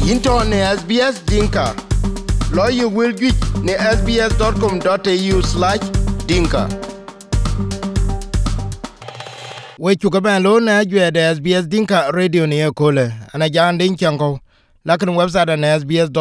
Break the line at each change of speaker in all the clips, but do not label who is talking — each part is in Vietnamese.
Into ne SBS Dinka. Lawyer will get ne sbs.com.au/dinka. We chuka ban lo na jwe de SBS Dinka radio ne kole. Ana jan din chango. Lakin website na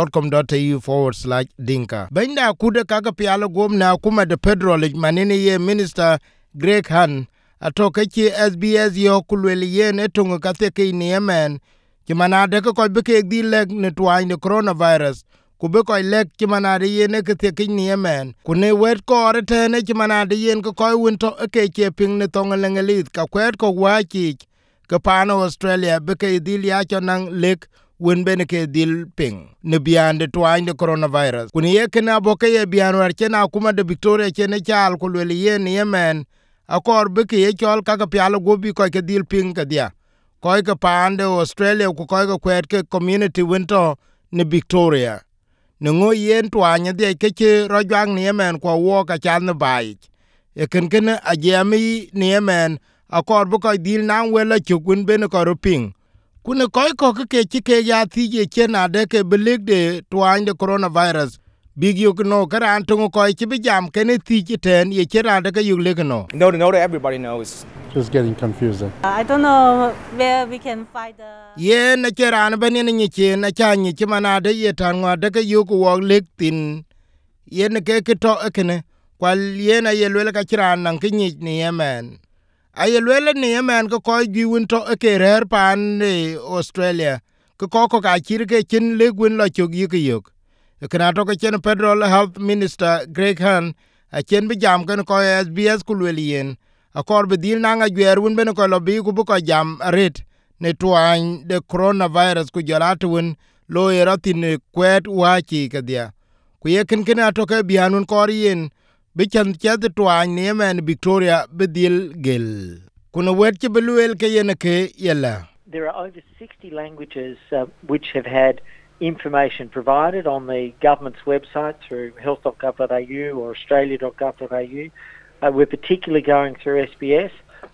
sbs.com.au/dinka. Benda kude kaka pialo gom na kuma de federal manini ye minister Greg Hunt. Atoke chi SBS yo kulweli ye ne tungu katheke ni yemen. Kimanade ko beke di leg ne twine the coronavirus. Kubeko lek kimanade ye ne katheke ni yemen. Kune wet ko orete ne kimanade ye ko winto eke ping ne tonga lengelit. Ka kwet ko wachi ka pano Australia beke di liacho nang lek wen beneke dil ping ne biande twine the coronavirus. Kune ye kena boke ye bianwar chena kuma de Victoria chene chal kulweli ye ni yemen. Akor beke ye chol kaka pialo gobi ko ke dil ping ka dia ko ke pande Australia ko kwet ke community winto ne Victoria ne ngo yen twanya de ke rojang ne men ko wo ka chan bai e ken a jemi ne men akor bu ko dil nan wela chugun ben ko roping kune ko ke ya ti je chena de ke belig de twanya de coronavirus big you no karan tungu ko bi jam ken ti ten ye chera de ke yugle no
everybody knows.
Just getting confusing.
I don't know where we can find the
ye na chera na bani ni che na cha ni chimana de ye tanwa de ke yu ko lektin ye ne ke to ekene kwal ye na ye lele ka chira nan ke ni yemen ay lele ni yemen ko gi win to ke rer pan ne Australia ko ka chir ke chin le gwin lo chog yi ke yok kana to ke chen federal health minister Greg Hunt a chen bi jam kan ko SBS kulwelien akor be dil nanga gwer won ben ko lobi ku bu ko jam ret ne twan de coronavirus ku jalat won lo eratin kwet wachi kadia ku yeken kana to ke bianun korien be chan ched twan ne men Victoria be dil gel kuna wet ke beluel ke yen ke yella.
There are over 60 languages which have had information provided on the government's website through health.gov.au or australia.gov.au. We're particularly going through SBS.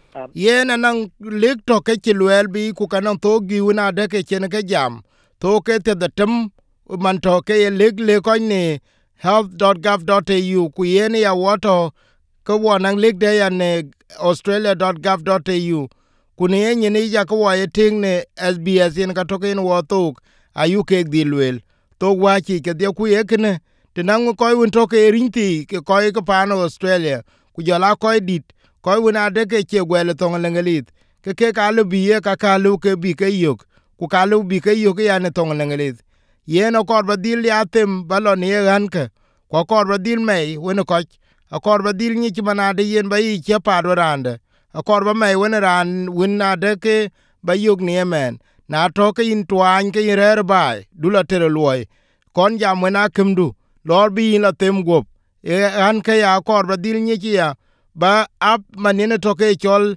Yen nang leg to ke chilwel bi ku kanang to gi una de ke chen ke jam to ke te the tem man to ke leg le ko ni health.gov.au ku yen ya woto ko wonang leg de ya ne australia.gov.au ku ne yen ni ya ko wa ting ne SBS yen ka to ke wo to ayu ke dilwel to wa chi ke de ku ye kne te nang ko won to ke rinti ke ko ke pa no Australia ku jala ko dit ko wona de ke che gwele to lengelit ke ka lu bi ka lu ke bi ke yok ku ka lu bi ke yok ya ne to lengelit ye no ko ba dil ya tem balon ye gan ke ko ba dil me wona ko akor ba dil ni mana de yen ba yi che pa do rande akor ba me wona ran wona de ke ba yok ni men na to ke in twan ke rer bai dula tere loy kon jam wona kemdu lor bi la tem gop e an ke ya kor ba dil ni ya ba ap manene to ke chol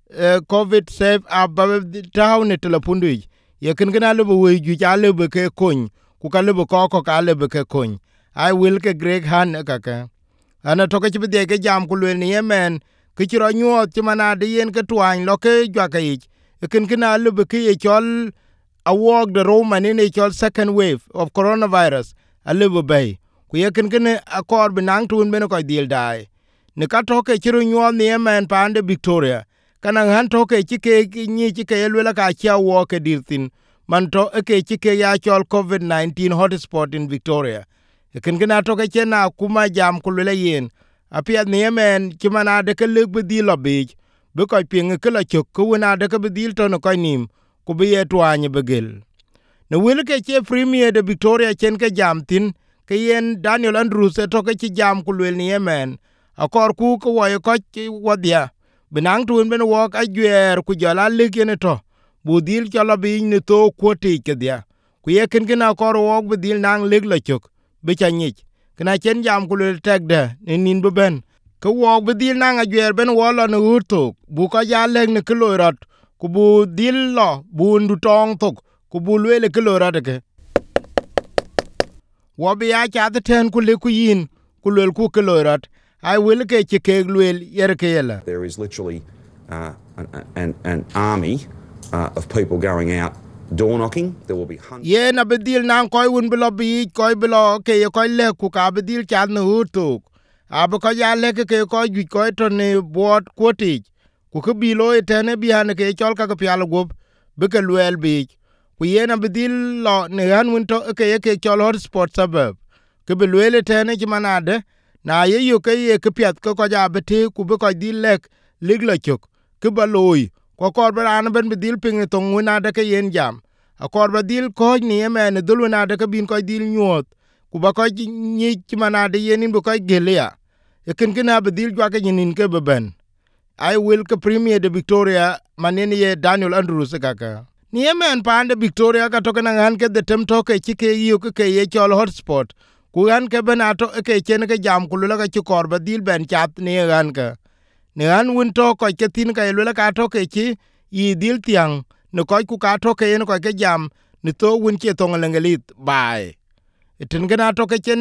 covid save up ba town ne telepundu ye ken gna le we ju ja le be ke kun ku ka le ko ka le be ke kun I will ke Greg Hunt ka ka ana to ke bi de ke jam ku le ni yemen ke chiro nyuot chimana de yen ke twan lo ke jwa ke e ken gna le be ke chol a walk the roman in a chol second wave of coronavirus a le be ku ye ken akor binang tun ben ko dil dai ne ka to ke chiro nyuot ni yemen pande Victoria kana han to ke chike ni chike lwela ka cha wo ke dirtin man to ke chike ya chol COVID-19 hotspot in Victoria ken to ke chena kuma jam kulele yen apia ni yemen chimana de ke leg bi lobi be ko ping ke la chok ku na de ke bi dil to no ko nim ku bi etwanye begel ne wel ke che premier de Victoria chen ke jam tin ke yen Daniel Andrews to ke jam kulel ni yemen akor ku ko wo ko wodia binang tun ben wo ka gyer ku jala lekene to budil chala bi ni to kwoti ke dia ku ye ken akor wo budil nang leg la chok be chanich kana chen jam kulel tagda ne nin be ben ko wo budil nang agyer ben wo lo no urto bu ko ja leg ne klorat ku bu dil lo bu ndu tong tok ku bu lele klorat ke wo bi ya cha the ten ku le ku yin ku lel ku klorat I will get you kegluel yerkela.
There is literally an army of people going out
door knocking. There will be hundreds.
Ye na bedil nan koy won belo bi koy belo ke koy le ku ka bedil chan no hutuk. Abo ko ya le ke ko ju ko to ne bot kwoti ku ke bi lo etene bi han ke chol ka pyal gob be ke luel bi ku yena bedil lo ne han won to ke chol hotspot suburb ke be luel etene ki manade na ye yu ke ye ke pyat ko ja beti ku be ko di lek liglo chuk ke ba loy ko kor bran ben bedil ping to nguna de ke yen jam a kor bedil ko ni men dul na de ke bin ko dil nyot ku ba ko ni ki manade yenin bu ko gelia ekin kina bedil jwa ke nyinin ke beben I will ke premier de Victoria manene ye Daniel Andrews kaka ni yemen pande Victoria ka toke nan ke de tem toke chike yu ke ye chol hotspot ku han ke benato ke chen ke jam ku la ka chikor bedil ben chat ni han ka ni han won to ko ke tin ka le ka toke chi yi dil tiang no ko ku ka toke en ko ke jam ni to won che to ngelit bai etin gena toke chen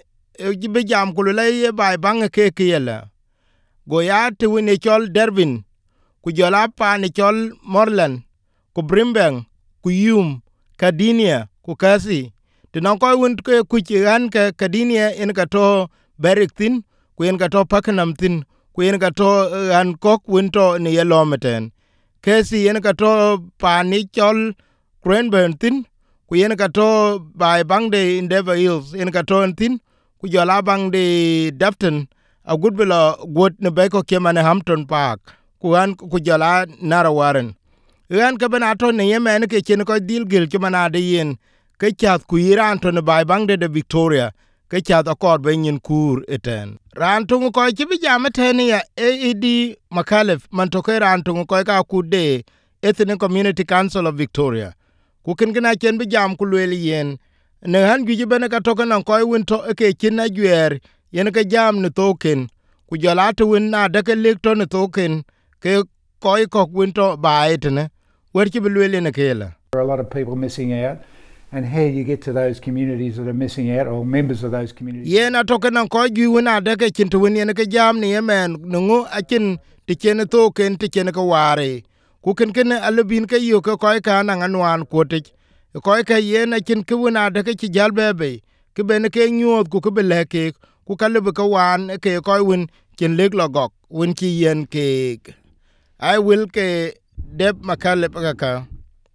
be jam ku la ye bai bang ke yela go ya te woni chol Dervin ku jola pa ni chol Morland ku Brimbank ku Yum Kadinia ku Kasi te non ko won ke ku chi han ke Kadinia en ka to Beriktin ku en ka to Pakenham tin ku en ka to han kok won to ni yelometen Kasi en ka to pa ni chol Cranbourne tin ku en ka to bai bang de Endeavour Hills en ka to tin ku jola bang de Dafton a good bela gut ne beko kemane Hampton Park ku an ku jola Narra Warren ran ke benato ne yemen ke chen ko dil gil kemana de yen ke chat ku iran to ne bai bang de Victoria ke chat akor benyin kur eten ran tungu ko chi bi jam ten ya AED Makalef man to ke ran tungu ko ka ku de Ethnic Community Council of Victoria ku ken gina chen bi jam ku le yen ne han gi bene ka to kan ko win to ke chin na gwer yen ke jam ne token ku jola to win na de ke lik to ne token ke koy ko win to bai tene wer ki bilwele ne kela.
There are a lot of people missing out, and how you get to those communities that are missing out or members of those communities.
Yen a to kan ko gi win na de ke chin to win yen ke jam ne yemen nungu akin ti chen token ti chen ko ware ku ken alubin ke yo ko koy ka na anwan kotik koy ka yen akin ke win na de ke ti jalbebe ke ben ke nyot ku ke beleke ku kalu ko wan ke koy win chen leg logok win ki yen ke I will ke Deb Makalep kaka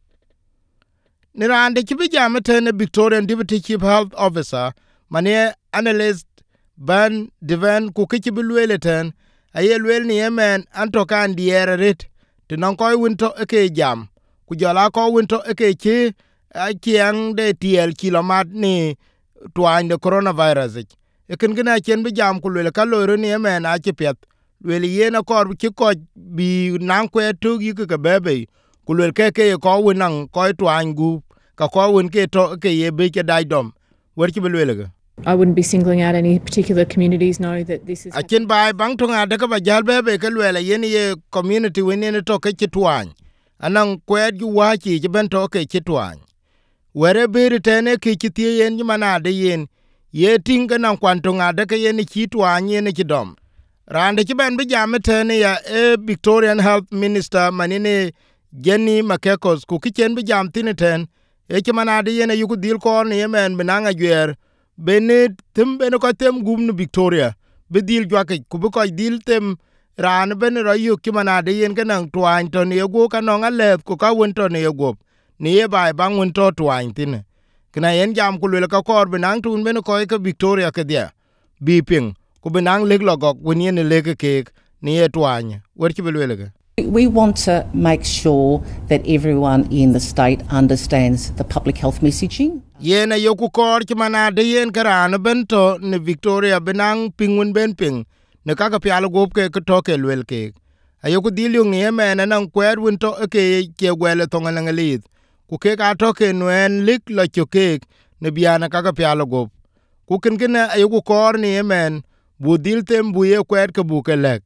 ni rande ki bijama tene Victorian Deputy Chief Health Officer mane analyst ban divan ku ki bilwele ten ayelwel ni yemen anto kan diere ret tinon koy winto ke jam ku jola ko winto ke chi akiang de tiel kilomat ni twain de coronavirus eken gina chen bi jam ku le ka loro ni yemen a chi pet wel yena kor ki ko bi nan kwe tu gi ke bebe ku le ke ko winan ko twan gu ka ko win ke to ke ye be ke dai dom wer ki belwele ga
I wouldn't be singling out any particular communities. Know that this is
akin bai bang to ngada ka ba jal bebe ke le yen ye community wen ne to ke twan anan kwe ju wa chi ben to ke twan were be retene ke tie yen mana de yen ye tinga nan kwanto ngada ke yen chi twan yen ki dom rande ci ben bi jam tene ya Victorian Health Minister manine Jenny Makekos ku kichen bi jam tineten ci manade yene yugu dil ko ne yemen binanga gwer bene tembe no ko tem gum Victoria be dil jwake ku bi ko dil tem ran ben ro yu ki manade yen kanang twan to ne go kanong alet ku ka won to ne go ne ye bai bang won to twan tin kna yen jam ku le ka kor binang tun ben ko ke Victoria ke dia bi ping ku benang leg logok wen yen leg ke ni etwany wer ki belwele.
We want to make sure that everyone in the state understands the public health messaging.
Yen ayoku kor ki manade yen karan bento ne Victoria benang pingwen ben ping ne kaka pialo gop ke to ke lwel ke ayoku dilyong ni yemen nan kwer win to ke gwele to ngalangalit ku ke ka to ke nwen lik lo choke ne biana kaka pialo gop ku ken ayoku kor ni yemen budil tem buye kwet ke bukelek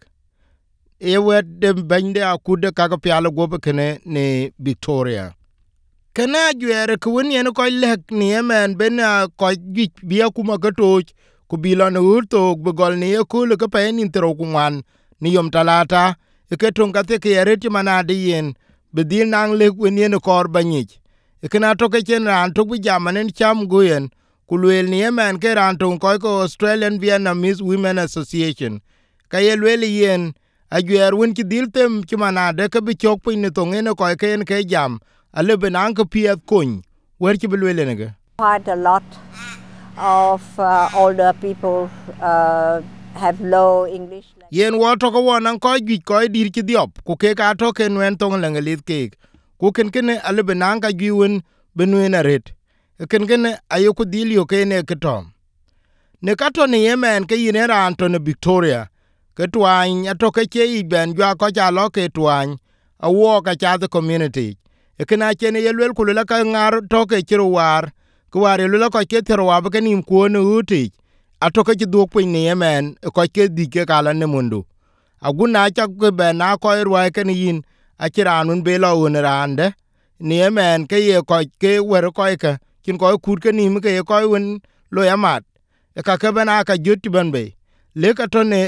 e wet de bande akude kaga pialo gobe kene ne Victoria kana jwere ku wen yen ko lek ni yemen ben ko gik bia kuma gato ku bilon urto bugol ni ku le ka pen intro ku wan ni yom talata e ke ton ka te ke reti manade yen bedil nang le wen yen kor banyich Kana to ke chen ran to bi jamanen cham guyen kulwel ni yemen ke ran to ko Australian Vietnamese Women Association ka ye lwel yen agwer won ki diltem ki manade ka bi chok pin ne to ngene ko ke jam ale benan ka piet kun wer ki lwel ne ga.
Quite a lot of older people have low English.
Yen wo to ko won ko gwi ko dir ki diop ku ke ka to ken wen to ngelit ke ku ken ale benan ka gwi won benwen aret ken ayo ku dilio ke ne ketom ne kato ne yemen ke yine ran to ne Victoria ke twany atoke che I ben jwa ko cha lo ke twany awo ka cha the community ekena chene yelwel kulula ka ngar toke chiro war ku war yelula ko ke tero wa ke nim ko ne uti atoke chi duk pin ne yemen ko ke dike kala ne mundu aguna cha ke ben na ko irwa ke ni yin achiranun be lo unrande ne yemen ke ye ko ke wer ko ke kin ko kur ke nim ke ko won lo yamat ka ke bana ka juti banbe lekatone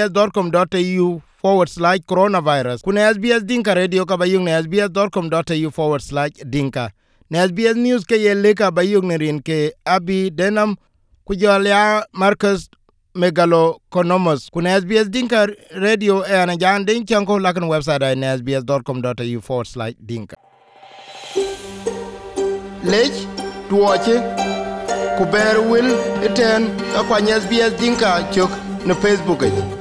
sbs.com.au/coronavirus kuna SBS Dinka Radio ka bayung ne sbs.com.au/dinka ne SBS News ke ye leka bayung ne rin ke Abi Denham kujolia Marcus Megalokonomos kuna SBS Dinka Radio e ana jan den chanko lakan website ne sbs.com.au/dinka lech tuoche kuber wil eten ka kwa SBS Dinka chok na Facebook